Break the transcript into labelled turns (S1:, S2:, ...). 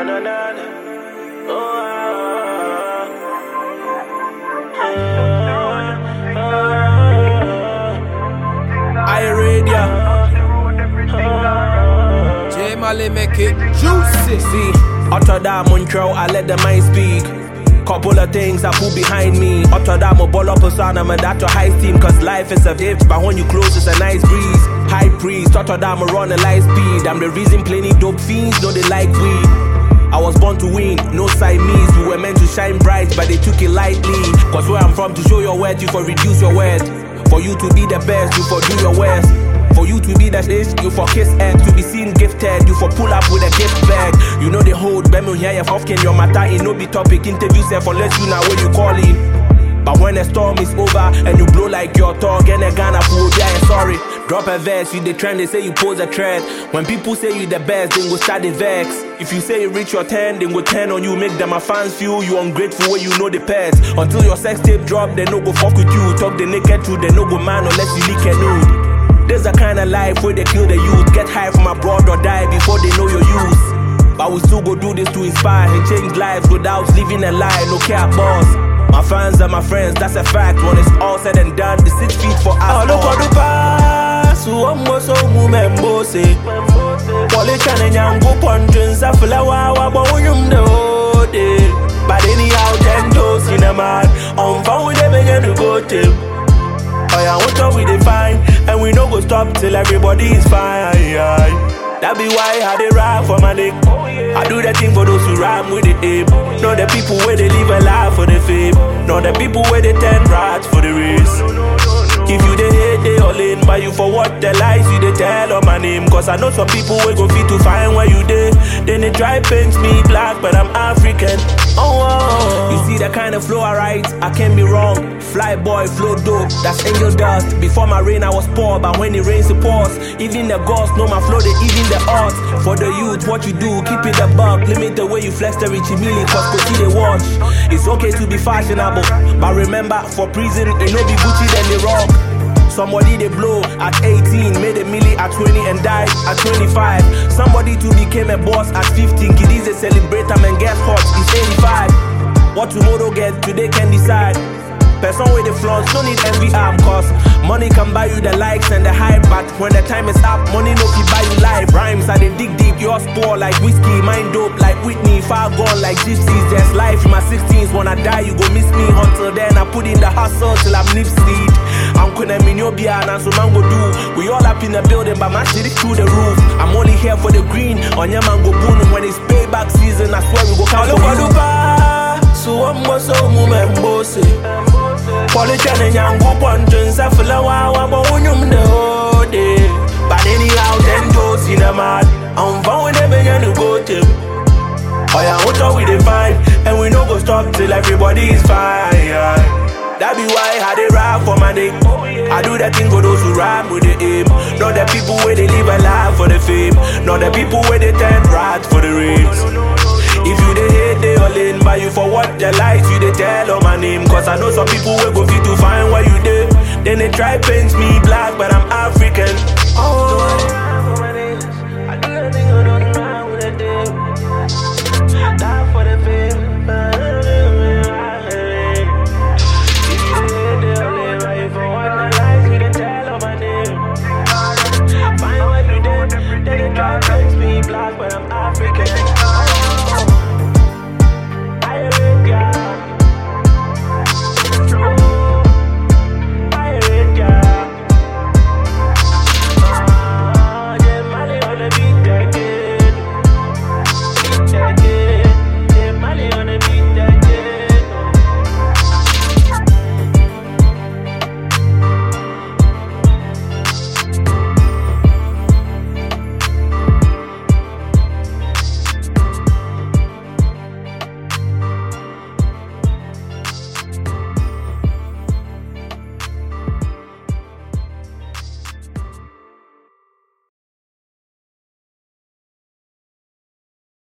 S1: na na na. Oh, I radio.
S2: J Mali make it juicy.
S1: See, utter that Montreal, I let the mind speak. Couple of things I put behind me. Utter that mo ball up a son, I'm a that to high steam. Cause life is a gift, but when you close it's a nice breeze. High priest, utter that mo run a light speed. I'm the reason plenty dope fiends know they like weed. I was born to win, no Siamese. We were meant to shine bright, but they took it lightly. Cause where I'm from, to show your worth, you for reduce your worth. For you to be the best, you for do your worst. For you to be the ish, you for kiss egg. To be seen gifted, you for pull up with a gift bag. You know they hold, but me here you often your matter in no be topic. Interview self unless you know when you call in. But when the storm is over and you blow like your dog and a Ghana fool, yeah, sorry. Drop a verse, you the trend, they say you pose a trend. When people say you the best, then go start the vex. If you say you reach your 10, then go 10 on you. Make them a fans feel you ungrateful when you know the past. Until your sex tape drop, they no go fuck with you. Talk the naked truth, they no go man unless you leak a nude. There's a kind of life where they kill the youth. Get high from abroad or die before they know your use. But we still go do this to inspire and change lives without living a lie, no care boss. My fans are my friends, that's a fact. When it's all said and done, the 6 feet for us all. Look at the past, who almost so movement say. Politician and young go punches, I feel like wow, but you know it. But anyhow, 10 toes in a man, on phone with them again to go to. Oh yeah, what up we define, and we no go stop till everybody is fine. That be why I dey rap for my dick. I do that thing for those who rhyme with the ape. Not the people where they live a life for the fame. Not the people where they turn rats for the race. If you dey hate, they all in. But you for what the lies you dey tell on my name. Cause I know some people will go fit to find where you dey. Then they try paint me black, but I'm African. Oh, you see the kind of flow I write, I can't be wrong. Fly boy, flow dope, that's angel dust. Before my rain I was poor, but when it rains it pours. Even the ghosts know my flow, they even the odds. For the youth, what you do, keep it a buck. Limit the way you flex the Richie Millie, cause go see they watch. It's okay to be fashionable, but remember, for prison, it no be Gucci then they rock. Somebody they blow at 18, made a milli at 20 and died at 25. Somebody too became a boss at 15. Kiddies they celebrate them and guess what? It's 85. What tomorrow get, today can decide. Person with the flaws, no need envy arm. Cause money can buy you the likes and the hype. But when the time is up, money no can buy you life. Rhymes are they dig deep, yours poor like whiskey. Mine dope like Whitney, far gone like gypsies. There's life in my 16s, when I die you go miss me. Until then I put in the hustle till I'm nipseyed. I'm gonna mean you'll be an answer man go do. We all up in the building, but my shit is through the roof. I'm only here for the green, on your mango boom. When it's payback season, I swear we go count for you. So I'm so movement bossy. Politician and young go punches, I feel like wow, but when you know it. But anyhow, 10 toes in a man, I'm found with them again to go to. Oh yeah, what up we define, and we no go stop till everybody is fine. That be why I dey rap for my dick. I do that thing for those who rhyme with the aim. Not the people where they live a life for the fame. Not the people where they turn rats for the race. If you dey hate, they all in. But you for what the lies you dey tell on my name. Cause I know some people will go fit to find where you dey. Then they try paint me black, but I'm African. Oh, I do that thing for those who rhyme with the aim. Die for the fame. Find what you did, then it try to make me black, but I'm African.